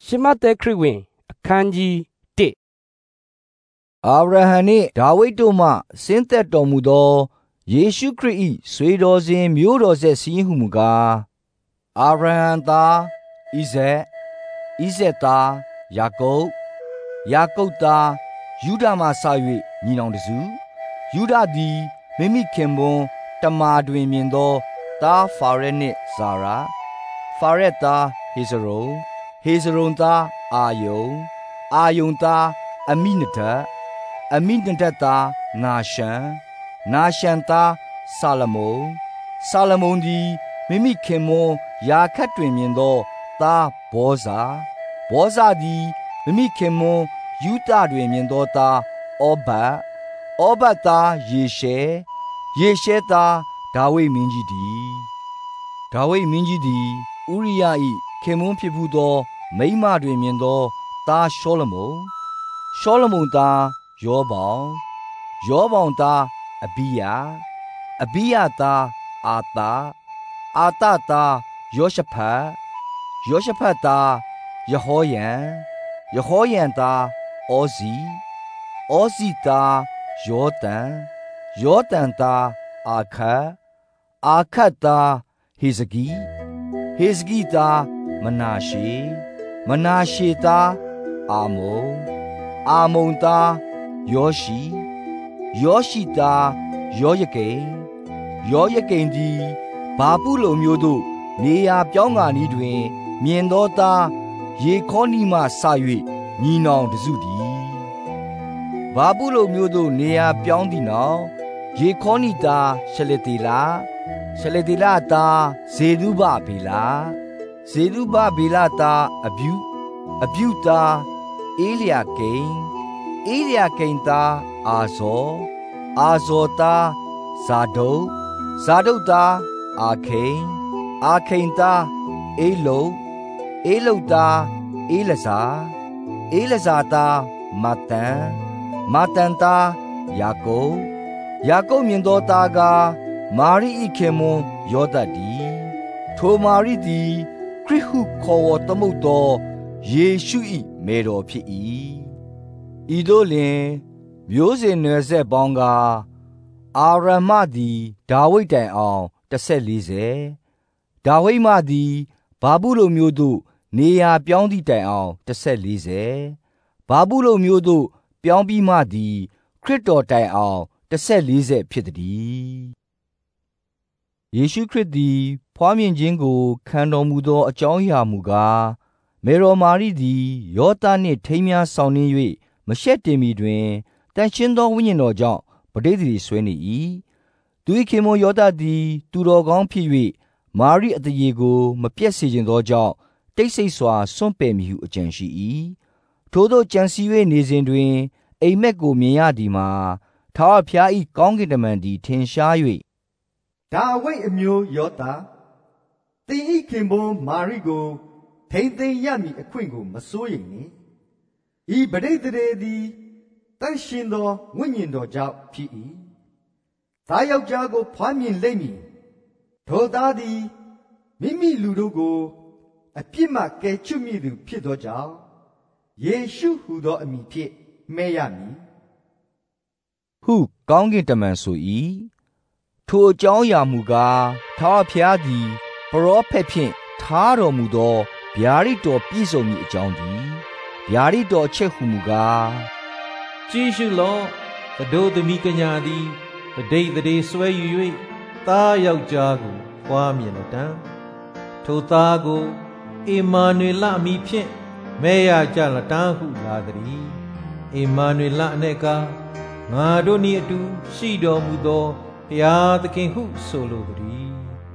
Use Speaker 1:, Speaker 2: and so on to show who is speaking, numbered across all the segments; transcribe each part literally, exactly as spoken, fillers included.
Speaker 1: ရှမသက်ခရစ်ဝင်အခန်းကြီးတစ်
Speaker 2: အာဗြဟံနှင့်ဒါဝိဒ်တို့မှဆင်းသက်တော်မူသောယေရှုခရစ်၏ဆွေတော်စဉ်မျိုးတော်ဆက်စီးဟုမူကားအာဗြဟံသားဣဇက်ဣဇက်သားယာကုပ်ယာကုပ်သားယုဒမှစ၍ညီနောင်တစုယုဒသည်မိမိခင်ပွန်းတမာတွင်မြင်သောသားဖာရက်နှင့်ဇာရာဖာရက်သားဟေဇရုံဟေဇရုံသားအာယုန်အာယုန်သားအမိနဒပ်အမိနဒပ်သားနာရှန်နာရှန်သားဆာလမုန်ဆာလမုန်သည်မိမိခင်မွန်းယာခတ်တွင်မြင်သောသားဘောဇာဘောဇာသည်မိမိခင်မွန်းယူဒတွင်မြင်သောသားဩဘတ်ဩဘတ်သားယေရှဲယေရှဲသားဒါဝိဒ်မင်းကြီးသည်ဒါဝိဒ်မင်းကြီးသည်ဥရိယ၏ခင်မွန်းဖြစ်ဘူးသောမိန်းမတွင်မြင်သောသားရှောလမုန်ရှောလမုန်သားယောဘောင်ယောဘောင်သားအဘိယအဘိယသားအာသာအာသာသားယောရှဖတ်ယောရှဖတ်သားယဟောယံယဟောယံသားဩဇီဩဇီသားယောတန်ယောတန်သားအာခတ်အာခတ်သားဟေဇကိဟေဇကိသားမနာရှေမနာရှေသားအာမုန်အာမုန်သားယောရှိယောရှိသားယောယကိန်ယောယကိန်သည်ဘာပုလုမျိုးတို့နေရာပြောင်းကာနီးတွင်မြင်သောသားယေခေါနိမှစ၍ညီနောင်တစုသည်ဘာပုလုမျိုးတို့နေရာပြောင်းသည့်နောက်ယေခေါနိသားရှလတေလာရှလတေလာသားဇေဒုဘဗေလာဇေဒုဘဗေလာသားအဗျုအဗျုသားအေလျာကိန်အေလျာကိန်သားအာဇောအာဇောသားဇာဒုတ်ဇာဒုတ်သားအာခိန်အာခိန်သားအေလုအေလုသားအေလဇာအေလဇာသားမတန်မတန်သားယာကုပ်ယာကုပ်မြင်သောသားကမာရိ၏ခင်မွန်းယောသတ်သည်ထိုမာရိသည်ခရစ်ဟုခေါ်ဝေါ်သမုတ်သောယေရှု၏မေတော်ဖြစ်၏ဤသို့လျှင်မျိုးစေ့နွယ်ဆက်ပေါင်းကအာရမသည်ဒါဝိဒ်တိုင်အောင်တစ်ဆက်လေးဆယ်ဒါဝိဒ်မသည်ဘာဘူးလုမျိုးတို့နေရာပြောင်းသည့်တိုင်အောင်တစ်ဆက်လေးဆယ်ဘာဘူးလုမျိုးတို့ပြောင်းပြီးမှသည်ခရစ်တော်တိုင်အောင်တစ်ဆက်လေးဆယ်ဖြစ်သည်ယေရှုခရစ်သည်ဖွားမြင်ခြင်းကိုခံတော်မူသောအကြောင်းအရာမူကားမေတော်မာရိသည်ယောသနှင့်ထိမ်းများဆောင်နှင်း၍မရှက်တင်မီတွင်တန်ရှင်းသောဝိညာဉ်တော်ကြောင့်ပဋိသန္ဓေဆွဲနေ၏သူ၏ခင်မွန်းယောသသည်သူတော်ကောင်းဖြစ်၍မာရိအတရေကိုမပြတ်စေခြင်းသောကြောင့်တိတ်ဆိတ်စွာစွန့်ပယ်မည်ဟုအကြံရှိ၏ထို့သောကြံစည်၍နေစဉ်တွင်အိမ်မက်ကိုမြင်ရသည်မှာထာဝရဘုရား၏ကောင်းကင်တမန်သည်ထင်ရှား၍
Speaker 3: ဒါဝိဒ်အမျိုးယောသသင်၏ခင်ပွန်းမာရိကိုထိမ့်သိမ်းရမည်အခွင့်ကိုမစိုးရိမ်နှင့်ဤပဋိသန္ဓေသည်တန်ရှင်းသောဝိညာဉ်တော်ကြောင့်ဖြစ်၏သားယောက်ျားကိုဖွားမြင်လိမ့်မည်ထိုသားသည်မိမိလူတို့ကိုအပြစ်မှကယ်ချွတ်မည်သူဖြစ်သောကြောင့်ယေရှုဟူသောအမည်ဖြင့်မှဲ့ရမည်
Speaker 2: ဟုကောင်းကင်တမန်ဆို၏ထိုအကြောင်းအရာမူကားထာဝရဘုရားသည်ပရောဖက်ဖြင့်ထားတော်မူသောဗျာဒိတ်တော်ပြည့်စုံမည်အကြောင်းသည်ဗျာဒိတ်တော်အချက်ဟူမူကား
Speaker 4: ကြည့်ရှုလော့သတို့သမီးကညာသည်ပဋိသန္ဓေဆွဲယူ၍သားယောက်ျားကိုဖွားမြင်လတံထိုသားကိုအေမာနွေလအမည်ဖြင့်မဲရကြလတံဟုလာသည်အေမာနွေလအ ਨੇ ကငါတို့နှင့်အတူရှိတော်မူသောဘုရားသခင်ဟုဆိုလိုသည်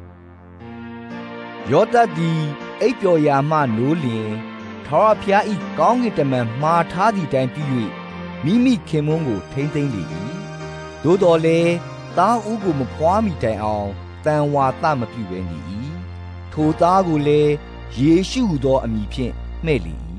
Speaker 2: ယောသတ်သည်အိပ်ပျော်ရာမှနိုးလျင်ထာဝရဘုရား၏ကောင်းကင်တမန်မှားထားသည့်တိုင်ပြု၍မိမိခင်မွန်းကိုထိမ့်သိမ်းလေ၏သို့တော်လည်းသားဦးကိုမဖွားမီတိုင်အောင်တန်ဝါသမပြုဘဲနေ၏ထိုသားကိုလည်းယေရှုဟူသောအမည်ဖြင့်မှဲ့လေ၏